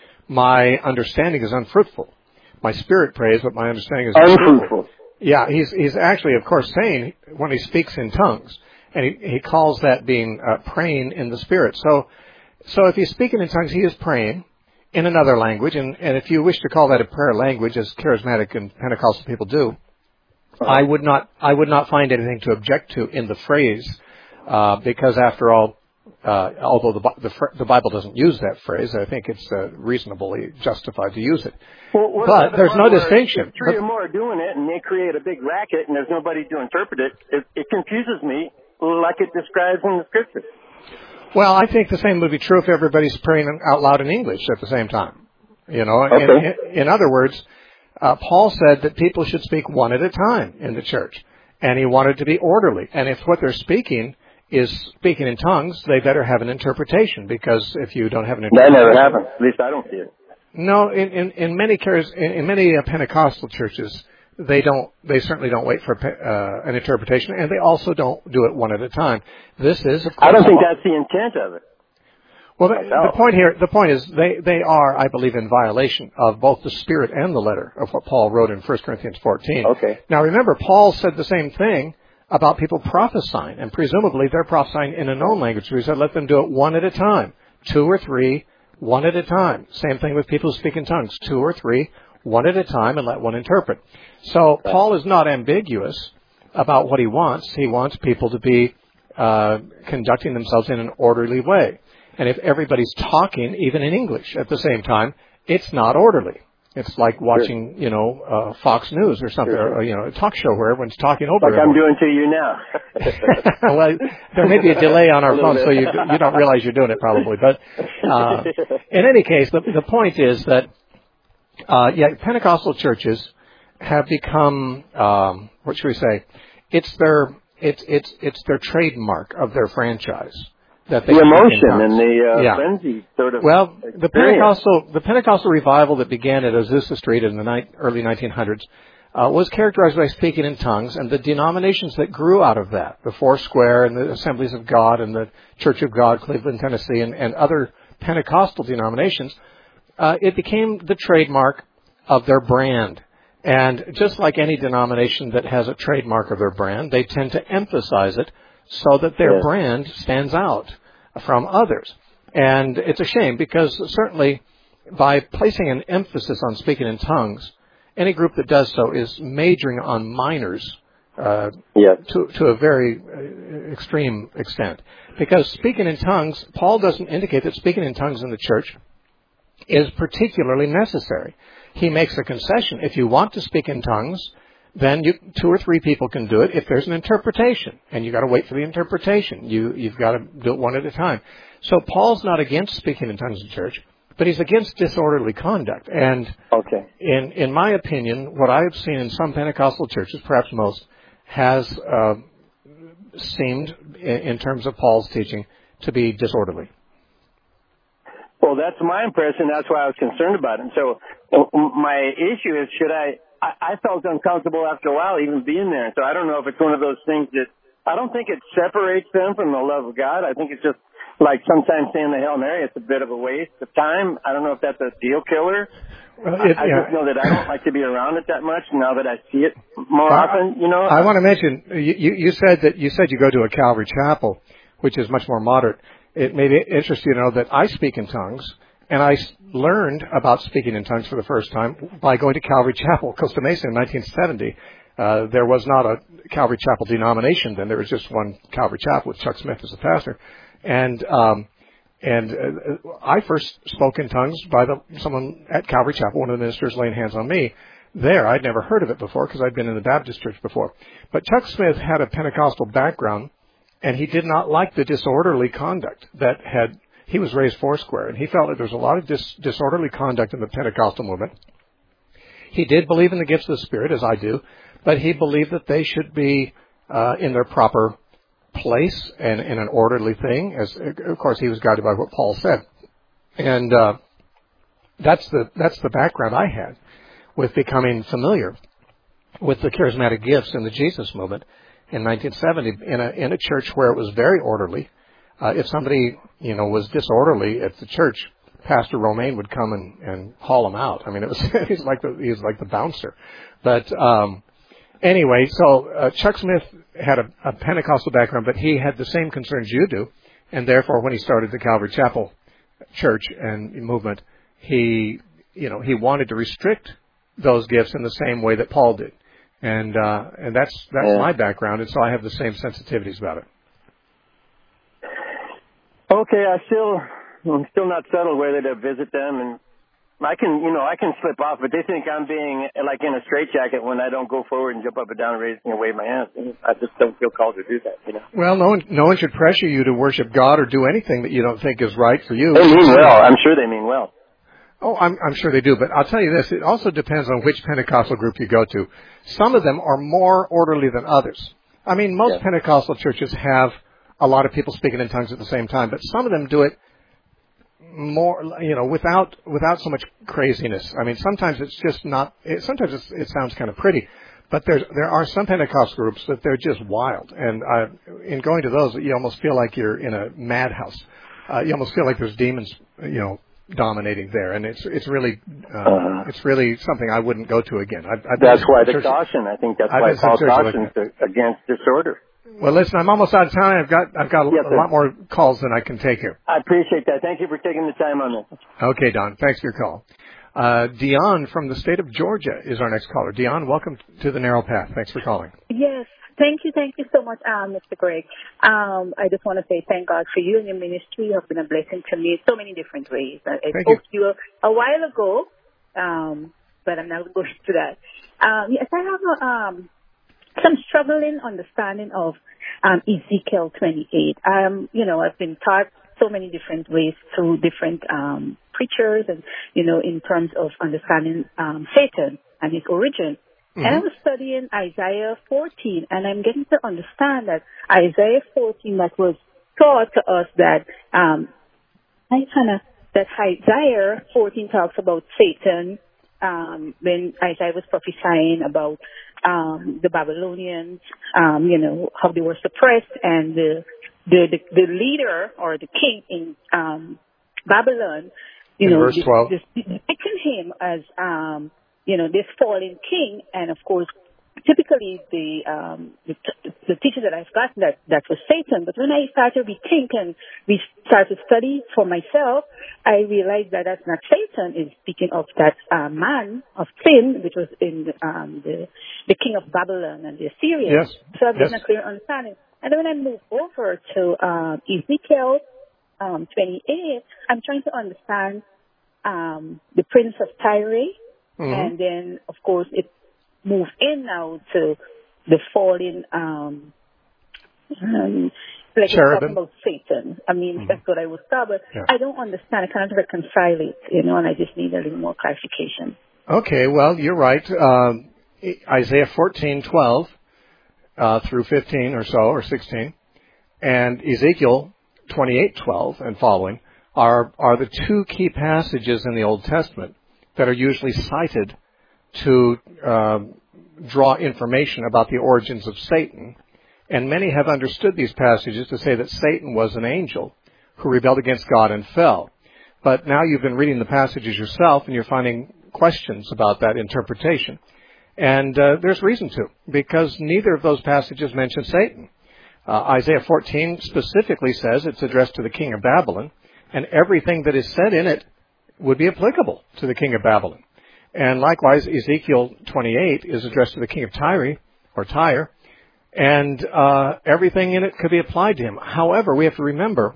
Speaker 9: my understanding is unfruitful. My spirit prays, but my understanding is unfruitful. Yeah, he's he's actually, of course, saying when he speaks in tongues, and he, he calls that being uh, praying in the Spirit. So, so if he's speaking in tongues, he is praying in another language, and, and if you wish to call that a prayer language, as charismatic and Pentecostal people do, I would not I would not find anything to object to in the phrase, uh, because after all, uh, although the, the the Bible doesn't use that phrase, I think it's uh, reasonably justified to use it.
Speaker 10: Well,
Speaker 9: but there's no distinction.
Speaker 10: If three or more are doing it, and they create a big racket, and there's nobody to interpret it, it, it confuses me, like it describes in the Scripture.
Speaker 9: Well, I think the same would be true if everybody's praying out loud in English at the same time. You know,
Speaker 10: okay.
Speaker 9: in, in other words, uh, Paul said that people should speak one at a time in the church, and he wanted to be orderly. And if what they're speaking is speaking in tongues, they better have an interpretation, because if you don't have an interpretation...
Speaker 10: That never happens. At least I don't see it.
Speaker 9: No, in, in, in many in, in many uh, Pentecostal churches, they don't. They certainly don't wait for uh, an interpretation, and they also don't do it one at a time. This is, of course,
Speaker 10: I don't think that's the intent of it.
Speaker 9: Well, the, the point here, the point is, they they are, I believe, in violation of both the spirit and the letter of what Paul wrote in First Corinthians fourteen.
Speaker 10: Okay.
Speaker 9: Now, remember, Paul said the same thing about people prophesying, and presumably they're prophesying in a known language. So he said, let them do it one at a time, two or three. One at a time. Same thing with people who speak in tongues. Two or three, one at a time, and let one interpret. So Paul is not ambiguous about what he wants. He wants people to be uh, conducting themselves in an orderly way. And if everybody's talking, even in English, at the same time, it's not orderly. It's like watching, you know, uh, Fox News or something,
Speaker 10: sure.
Speaker 9: or, you know, a talk show where everyone's talking over
Speaker 10: Like
Speaker 9: everyone.
Speaker 10: I'm doing to you now.
Speaker 9: Well, there may be a delay on our phone, so you you don't realize you're doing it probably. But uh, in any case, the, the point is that, uh, yeah, Pentecostal churches have become, um, what should we say? It's their it's it's it's their trademark of their franchise. That they
Speaker 10: the emotion and the uh,
Speaker 9: yeah.
Speaker 10: frenzy sort of
Speaker 9: well,
Speaker 10: experience.
Speaker 9: the Pentecostal the Pentecostal revival that began at Azusa Street in the ni- early nineteen hundreds uh, was characterized by speaking in tongues, and the denominations that grew out of that, the Foursquare and the Assemblies of God and the Church of God, Cleveland, Tennessee, and, and other Pentecostal denominations, uh, it became the trademark of their brand. And just like any denomination that has a trademark of their brand, they tend to emphasize it so that their
Speaker 10: yes.
Speaker 9: brand stands out from others. And it's a shame because certainly by placing an emphasis on speaking in tongues, any group that does so is majoring on minors uh,
Speaker 10: yes.
Speaker 9: to, to a very uh, extreme extent. Because speaking in tongues, Paul doesn't indicate that speaking in tongues in the church is particularly necessary. He makes a concession. If you want to speak in tongues, then you, two or three people can do it if there's an interpretation. And you've got to wait for the interpretation. You, you've got to do it one at a time. So Paul's not against speaking in tongues in church, but he's against disorderly conduct. And
Speaker 10: okay.
Speaker 9: in, in my opinion, what I have seen in some Pentecostal churches, perhaps most, has uh, seemed, in, in terms of Paul's teaching, to be disorderly.
Speaker 10: Well, that's my impression. That's why I was concerned about it. And so my issue is, should I, I, I felt uncomfortable after a while even being there. So I don't know if it's one of those things that, I don't think it separates them from the love of God. I think it's just like sometimes saying the Hail Mary, it's a bit of a waste of time. I don't know if that's a deal killer.
Speaker 9: Well, it,
Speaker 10: I, I
Speaker 9: yeah.
Speaker 10: just know that I don't like to be around it that much now that I see it more
Speaker 9: I,
Speaker 10: often, you know.
Speaker 9: I want to mention, you, you, you said that you said you go to a Calvary Chapel, which is much more moderate. It may be interesting to know that I speak in tongues, and I learned about speaking in tongues for the first time by going to Calvary Chapel, Costa Mesa in nineteen seventy. Uh, there was not a Calvary Chapel denomination then. There was just one Calvary Chapel with Chuck Smith as the pastor. And um, and uh, I first spoke in tongues by the, someone at Calvary Chapel, one of the ministers laying hands on me. There, I'd never heard of it before because I'd been in the Baptist church before. But Chuck Smith had a Pentecostal background, and he did not like the disorderly conduct that had, he was raised Foursquare, and he felt that there was a lot of dis, disorderly conduct in the Pentecostal movement. He did believe in the gifts of the Spirit, as I do, but he believed that they should be uh, in their proper place and in an orderly thing. As of course, he was guided by what Paul said, and uh, that's the that's the background I had with becoming familiar with the charismatic gifts in the Jesus movement in nineteen seventy in a in a church where it was very orderly. Uh, if somebody you know was disorderly at the church, Pastor Romaine would come and, and haul him out. I mean, it was he's like the he's like the bouncer. But um, anyway, so uh, Chuck Smith had a, a Pentecostal background, but he had the same concerns you do, and therefore, when he started the Calvary Chapel Church and movement, he you know he wanted to restrict those gifts in the same way that Paul did, and uh, and that's that's
Speaker 10: yeah.
Speaker 9: my background, and so I have the same sensitivities about it.
Speaker 10: Okay, I still. I'm still not settled whether to visit them, and I can, you know, I can slip off, but they think I'm being like in a straitjacket when I don't go forward and jump up and down and raise and wave my hands. I just don't feel called to do that, you know.
Speaker 9: Well, no one, no one should pressure you to worship God or do anything that you don't think is right for you.
Speaker 10: They mean well. I'm sure they mean well.
Speaker 9: Oh, I'm, I'm sure they do, but I'll tell you this: it also depends on which Pentecostal group you go to. Some of them are more orderly than others. I mean, most
Speaker 10: yeah.
Speaker 9: Pentecostal churches have a lot of people speaking in tongues at the same time, but some of them do it more, you know, without without so much craziness. I mean, sometimes it's just not. It, sometimes it's, it sounds kind of pretty, but there's there are some Pentecostal groups that they're just wild. And uh, in going to those, you almost feel like you're in a madhouse. Uh, you almost feel like there's demons, you know, dominating there, and it's it's really uh, uh, it's really something I wouldn't go to again. I've, I've
Speaker 10: that's why the caution. I think that's
Speaker 9: I've
Speaker 10: why Paul cautions
Speaker 9: like
Speaker 10: against disorder.
Speaker 9: Well, listen, I'm almost out of time. I've got I've got a,
Speaker 10: yes,
Speaker 9: a lot more calls than I can take here.
Speaker 10: I appreciate that. Thank you for taking the time on this.
Speaker 9: Okay, Don. Thanks for your call. Uh, Dion from the state of Georgia is our next caller. Dion, welcome to the Narrow Path. Thanks for calling.
Speaker 11: Yes. Thank you. Thank you so much, um, Mister Greg. Um, I just want to say thank God for you and your ministry. You have been a blessing to me in so many different ways. I, I
Speaker 9: thank
Speaker 11: spoke
Speaker 9: you.
Speaker 11: to you a, a while ago, um, but I'm not going to that. Um, yes, I have a, um, some struggling understanding of um, Ezekiel twenty-eight. Um, you know, I've been taught so many different ways through different um, preachers and, you know, in terms of understanding um, Satan and his origin. Mm-hmm. And I was studying Isaiah fourteen, and I'm getting to understand that Isaiah fourteen that was taught to us that um, I kind of that Isaiah fourteen talks about Satan um, when Isaiah was prophesying about um, the Babylonians, um, you know, how they were suppressed, and the the the, the leader or the king in um, Babylon, you
Speaker 9: in
Speaker 11: know,
Speaker 9: verse twelve.
Speaker 11: depicting him as um, you know, this fallen king, and of course, typically the, um, the, the teachers that I've gotten that, that was Satan. But when I started to rethink and we started to study for myself, I realized that that's not Satan. It's speaking of that uh, man of sin, which was in um, the, the king of Babylon and the Assyrians.
Speaker 9: Yes.
Speaker 11: So I've gotten
Speaker 9: Yes.
Speaker 11: a clear understanding. And then when I move over to um, Ezekiel um, twenty-eight, I'm trying to understand um, the prince of Tyre. Mm-hmm. And then, of course, it move in now to the fallen, um, um like you're talking about Satan. I mean, mm-hmm. that's what I was taught, but yeah. I don't understand. I cannot reconcile it, you know, and I just need a little more clarification.
Speaker 9: Okay, well, you're right. Um, Isaiah fourteen twelve uh, through fifteen or so, or sixteen, and Ezekiel twenty-eight twelve and following are are the two key passages in the Old Testament that are usually cited to um, draw information about the origins of Satan. And many have understood these passages to say that Satan was an angel who rebelled against God and fell. But now you've been reading the passages yourself, and you're finding questions about that interpretation. And uh, there's reason to, because neither of those passages mention Satan. Uh, Isaiah fourteen specifically says it's addressed to the king of Babylon, and everything that is said in it would be applicable to the king of Babylon. And likewise, Ezekiel twenty-eight is addressed to the king of Tyre, or Tyre, and uh, everything in it could be applied to him. However, we have to remember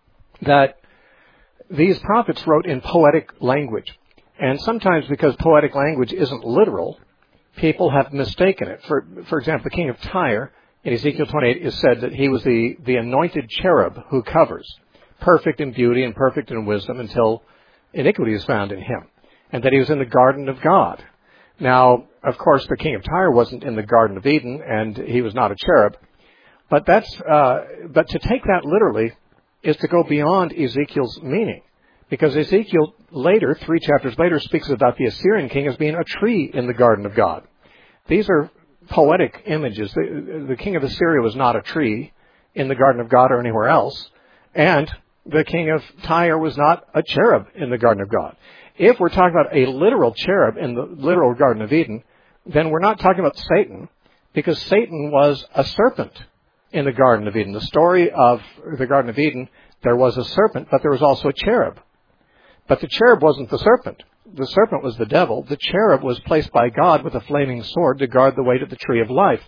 Speaker 9: that these prophets wrote in poetic language. And sometimes because poetic language isn't literal, people have mistaken it. For, for example, the king of Tyre in Ezekiel twenty-eight is said that he was the, the anointed cherub who covers, perfect in beauty and perfect in wisdom until iniquity is found in him, and that he was in the garden of God. Now, of course, the king of Tyre wasn't in the Garden of Eden, and he was not a cherub. But that's uh, but to take that literally is to go beyond Ezekiel's meaning, because Ezekiel later, three chapters later, speaks about the Assyrian king as being a tree in the Garden of God. These are poetic images. The, the king of Assyria was not a tree in the Garden of God or anywhere else, and the king of Tyre was not a cherub in the Garden of God. If we're talking about a literal cherub in the literal Garden of Eden, then we're not talking about Satan, because Satan was a serpent in the Garden of Eden. The story of the Garden of Eden, there was a serpent, but there was also a cherub. But the cherub wasn't the serpent. The serpent was the devil. The cherub was placed by God with a flaming sword to guard the way to the tree of life.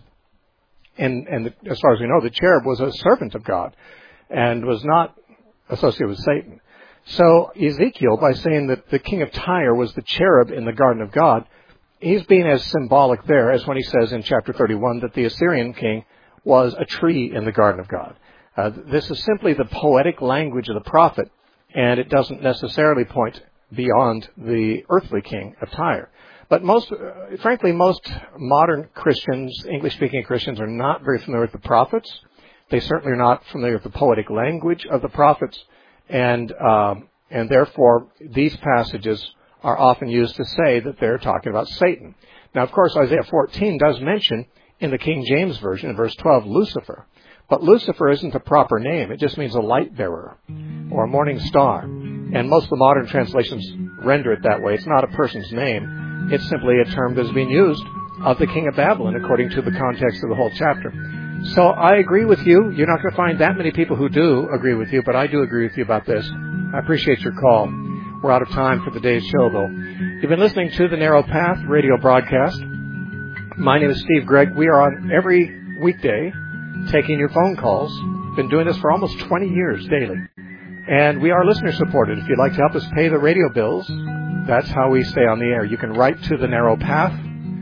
Speaker 9: And, and the, as far as we know, the cherub was a servant of God and was not associated with Satan. So Ezekiel, by saying that the king of Tyre was the cherub in the Garden of God, he's being as symbolic there as when he says in chapter thirty-one that the Assyrian king was a tree in the Garden of God. Uh, this is simply the poetic language of the prophet, and it doesn't necessarily point beyond the earthly king of Tyre. But most, uh, frankly, most modern Christians, English-speaking Christians, are not very familiar with the prophets. They certainly are not familiar with the poetic language of the prophets. And um, and therefore, these passages are often used to say that they're talking about Satan. Now, of course, Isaiah fourteen does mention in the King James Version, in verse twelve, Lucifer. But Lucifer isn't a proper name. It just means a light bearer or a morning star. And most of the modern translations render it that way. It's not a person's name. It's simply a term that is being used of the king of Babylon according to the context of the whole chapter. So I agree with you. You're not going to find that many people who do agree with you, but I do agree with you about this. I appreciate your call. We're out of time for the day's show, though. You've been listening to the Narrow Path radio broadcast. My name is Steve Gregg. We are on every weekday taking your phone calls. Been doing this for almost twenty years daily. And we are listener supported. If you'd like to help us pay the radio bills, that's how we stay on the air. You can write to the Narrow Path,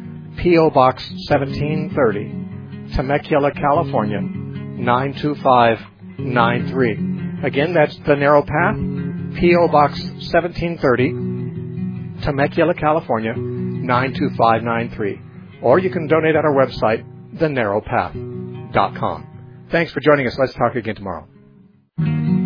Speaker 9: P O Box seventeen thirty. Temecula, California, nine two five nine three. Again, that's the Narrow Path, P O Box seventeen thirty, Temecula, California, nine two five nine three. Or you can donate at our website, the narrow path dot com. Thanks for joining us. Let's talk again tomorrow.